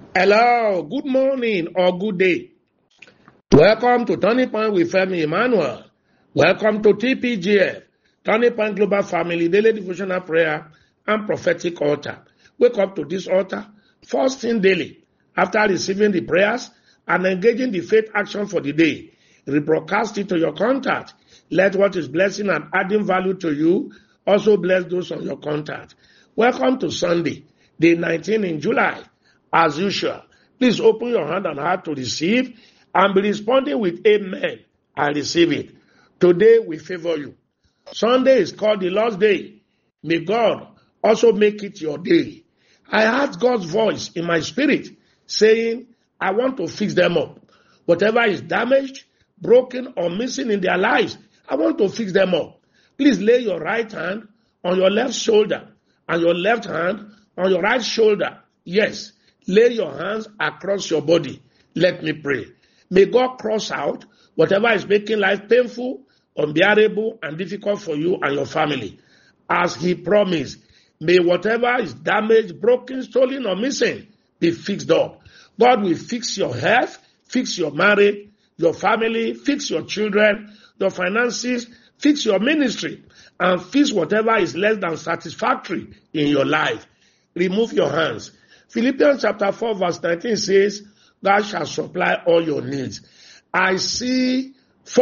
Hello, good morning or good day. Welcome to Turning Point with Femi Emmanuel. Welcome to TPGF, Turning Point Global Family Daily Devotional Prayer and Prophetic Altar. Wake up to this altar first thing daily after receiving the prayers and engaging the faith action for the day. Rebroadcast it to your contact. Let what is blessing and adding value to you also bless those on your contact. Welcome to Sunday, day 19 in July. As usual, please open your hand and heart to receive and be responding with amen. I receive it. Today we favor you. Sunday is called the Lord's Day. May God also make it your day. I heard God's voice in my spirit saying, I want to fix them up. Whatever is damaged, broken, or missing in their lives, I want to fix them up. Please lay your right hand on your left shoulder and your left hand on your right shoulder. Yes. Lay your hands across your body. Let me pray. May God cross out whatever is making life painful, unbearable, and difficult for you and your family. As He promised, may whatever is damaged, broken, stolen, or missing be fixed up. God will fix your health, fix your marriage, your family, fix your children, your finances, fix your ministry, and fix whatever is less than satisfactory in your life. Remove your hands. Philippians chapter 4 verse 19 says, God shall supply all your needs. I see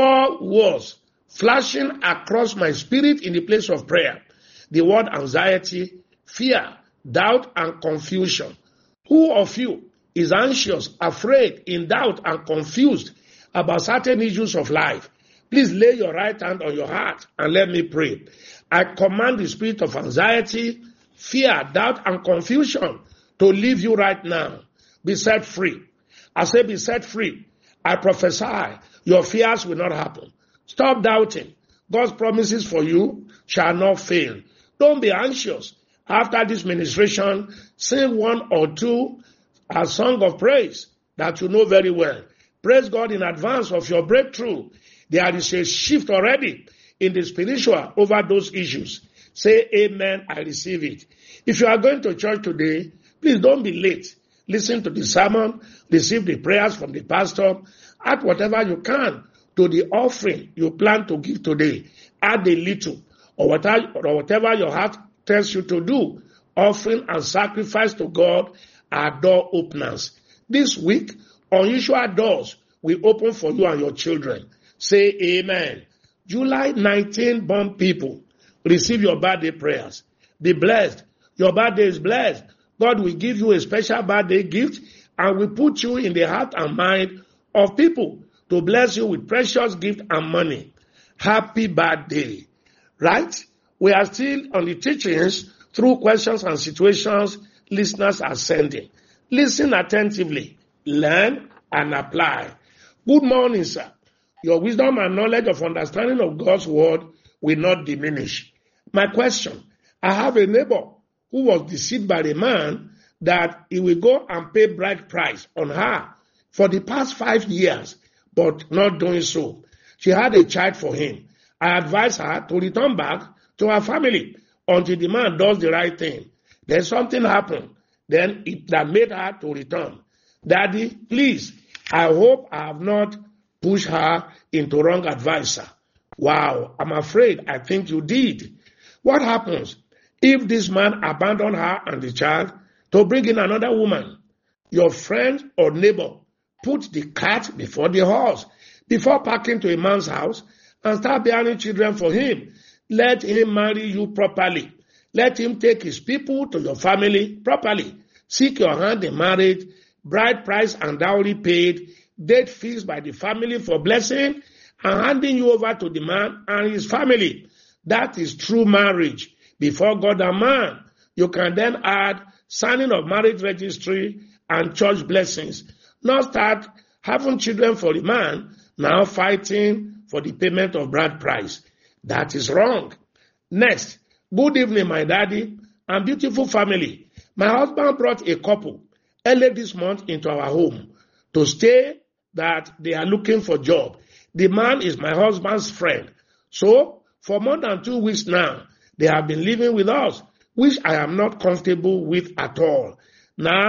4 words flashing across my spirit in the place of prayer. The word anxiety, fear, doubt, and confusion. Who of you is anxious, afraid, in doubt, and confused about certain issues of life? Please lay your right hand on your heart and let me pray. I command the spirit of anxiety, fear, doubt, and confusion to leave you right now. Be set free. I say be set free. I prophesy your fears will not happen. Stop doubting. God's promises for you shall not fail. Don't be anxious. After this ministration, sing 1 or 2 a song of praise that you know very well. Praise God in advance of your breakthrough. There is a shift already in the spiritual over those issues. Say amen, I receive it. If you are going to church today, please don't be late. Listen to the sermon, receive the prayers from the pastor, add whatever you can to the offering you plan to give today. Add a little, or whatever your heart tells you to do. Offering and sacrifice to God are door openers. This week, unusual doors will open for you and your children. Say amen. July 19 born people, receive your birthday prayers. Be blessed. Your birthday is blessed. God will give you a special birthday gift and will put you in the heart and mind of people to bless you with precious gift and money. Happy birthday. Right? We are still on the teachings through questions and situations listeners are sending. Listen attentively, learn and apply. Good morning, sir. Your wisdom and knowledge of understanding of God's word will not diminish. My question, I have a neighbor who was deceived by the man that he will go and pay bride price on her for the past 5 years, but not doing so. She had a child for him. I advised her to return back to her family until the man does the right thing. Then something happened. Then that made her to return. Daddy, please, I hope I have not pushed her into wrong advice, sir. Wow, I'm afraid I think you did. What happens if this man abandoned her and the child to bring in another woman? Your friend or neighbor put the cart before the horse. Before packing to a man's house and start bearing children for him, let him marry you properly. Let him take his people to your family properly. Seek your hand in marriage, bride price and dowry paid, date fixed by the family for blessing, and handing you over to the man and his family. That is true marriage before God and man. You can then add signing of marriage registry and church blessings. Not start having children for the man, now fighting for the payment of bride price. That is wrong. Next, good evening, my daddy and beautiful family. My husband brought a couple early this month into our home to stay that they are looking for job. The man is my husband's friend. So, for more than 2 weeks now, they have been living with us, which I am not comfortable with at all. Now,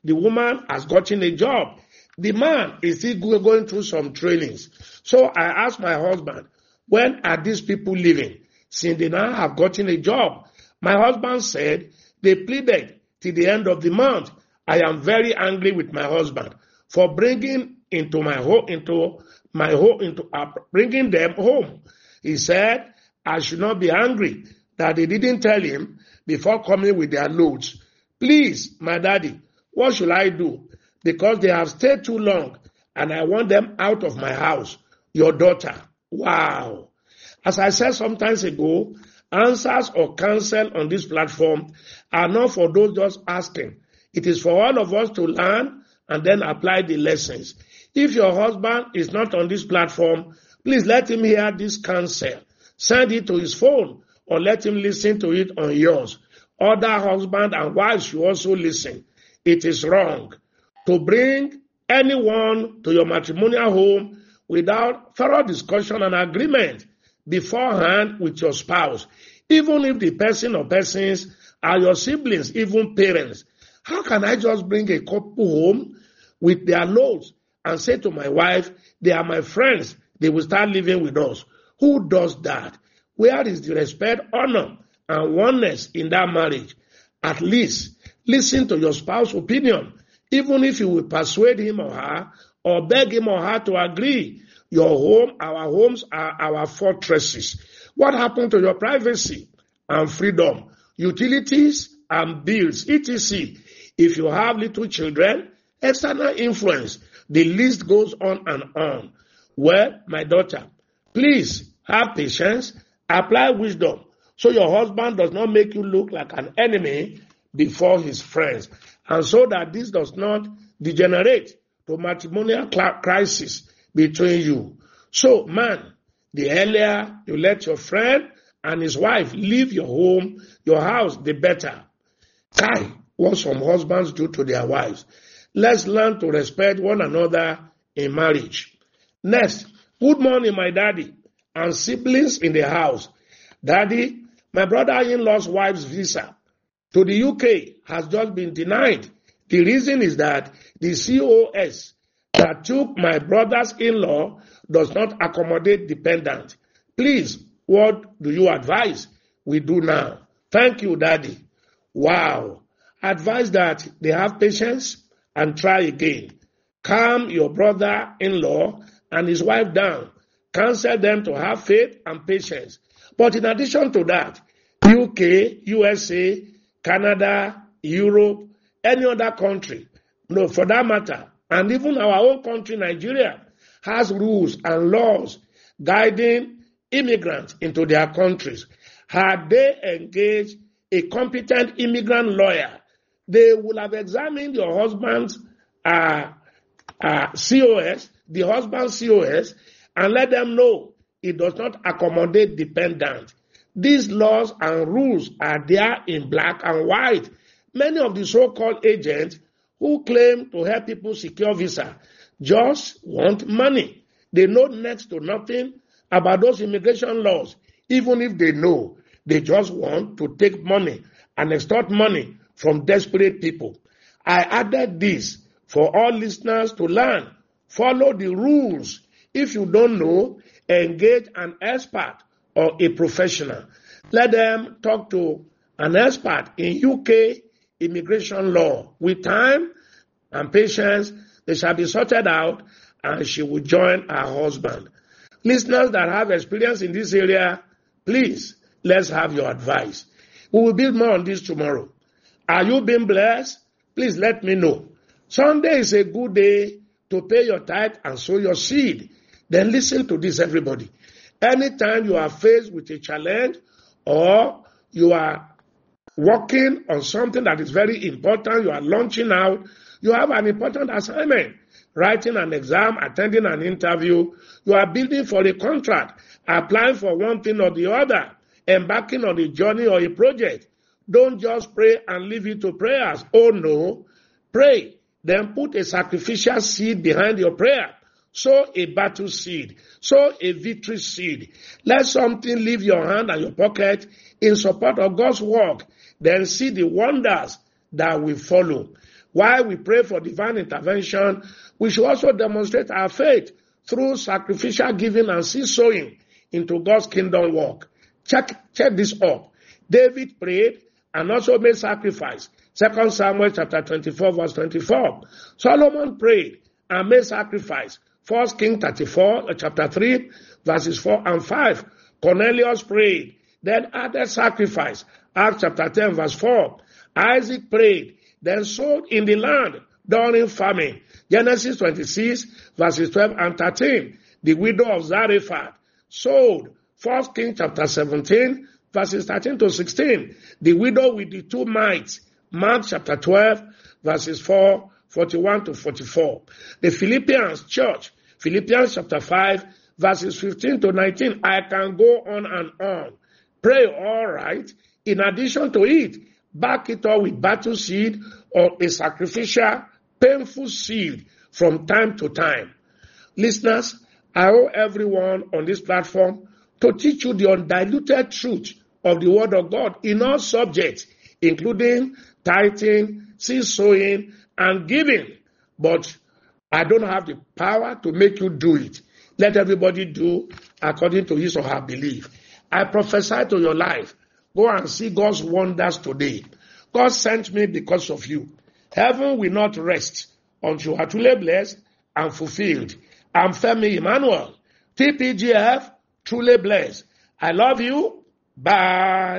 the woman has gotten a job. The man is still going through some trainings. So I asked my husband, when are these people leaving? Since they now have gotten a job. My husband said they pleaded till the end of the month. I am very angry with my husband for bringing bringing them home. He said I should not be angry that they didn't tell him before coming with their loads. Please, my daddy, what should I do? Because they have stayed too long and I want them out of my house. Your daughter. Wow. As I said some time ago, answers or counsel on this platform are not for those just asking. It is for all of us to learn and then apply the lessons. If your husband is not on this platform, please let him hear this counsel. Send it to his phone or let him listen to it on yours. Other husbands and wives should also listen. It is wrong to bring anyone to your matrimonial home without thorough discussion and agreement beforehand with your spouse. Even if the person or persons are your siblings, even parents. How can I just bring a couple home with their loads and say to my wife, they are my friends, they will start living with us? Who does that? Where is the respect, honor, and oneness in that marriage? At least listen to your spouse's opinion, even if you will persuade him or her or beg him or her to agree. Your home, our homes are our fortresses. What happened to your privacy and freedom, utilities and bills, etc.? If you have little children, external influence, the list goes on and on. Well, my daughter, please have patience, apply wisdom, so your husband does not make you look like an enemy before his friends, and so that this does not degenerate to matrimonial crisis between you. So, man, the earlier you let your friend and his wife leave your home, your house, the better. Kai, what some husbands do to their wives. Let's learn to respect one another in marriage. Next, good morning, my daddy and siblings in the house. Daddy, my brother-in-law's wife's visa to the UK has just been denied. The reason is that the COS that took my brother's-in-law does not accommodate dependent. Please, what do you advise we do now? Thank you, Daddy. Wow. Advise that they have patience and try again. Calm your brother-in-law and his wife down. Counsel them to have faith and patience. But in addition to that, UK, USA, Canada, Europe, any other country, no, for that matter, and even our own country, Nigeria, has rules and laws guiding immigrants into their countries. Had they engaged a competent immigrant lawyer, they would have examined your husband's COS, the husband's COS, and let them know it does not accommodate dependent. These laws and rules are there in black and white. Many of the so-called agents who claim to help people secure visa just want money. They know next to nothing about those immigration laws. Even if they know, they just want to take money and extort money from desperate people. I added this for all listeners to learn. Follow the rules. If you don't know, engage an expert or a professional. Let them talk to an expert in UK immigration law. With time and patience, they shall be sorted out and she will join her husband. Listeners that have experience in this area, please, let's have your advice. We will build more on this tomorrow. Are you being blessed? Please let me know. Sunday is a good day to pay your tithe and sow your seed. Then listen to this, everybody. Anytime you are faced with a challenge or you are working on something that is very important, you are launching out, you have an important assignment, writing an exam, attending an interview, you are building for a contract, applying for one thing or the other, embarking on a journey or a project. Don't just pray and leave it to prayers. Oh no, pray. Then put a sacrificial seed behind your prayer. Sow a battle seed. Sow a victory seed. Let something leave your hand and your pocket in support of God's work. Then see the wonders that will follow. While we pray for divine intervention, we should also demonstrate our faith through sacrificial giving and seed sowing into God's kingdom work. Check this up. David prayed and also made sacrifice. 2 Samuel chapter 24 verse 24. Solomon prayed and made sacrifice. 1 Kings 34 chapter 3 verses 4 and 5. Cornelius prayed, then added sacrifice. Acts chapter 10 verse 4. Isaac prayed, then sowed in the land during famine. Genesis 26 verses 12 and 13. The widow of Zarephath sowed. 1 Kings chapter 17 verses 13 to 16. The widow with the 2 mites. Mark chapter 12 verses 41 to 44. The Philippians church. Philippians chapter 5 verses 15 to 19. I can go on and on. Pray all right. In addition to it, back it up with battle seed or a sacrificial, painful seed from time to time. Listeners, I owe everyone on this platform to teach you the undiluted truth of the Word of God in all subjects, including tithing, seed sowing, and giving. But I don't have the power to make you do it. Let everybody do according to his or her belief. I prophesy to your life. Go and see God's wonders today. God sent me because of you. Heaven will not rest until you are truly blessed and fulfilled. I'm Femi Emmanuel. TPGF, truly blessed. I love you. Bye.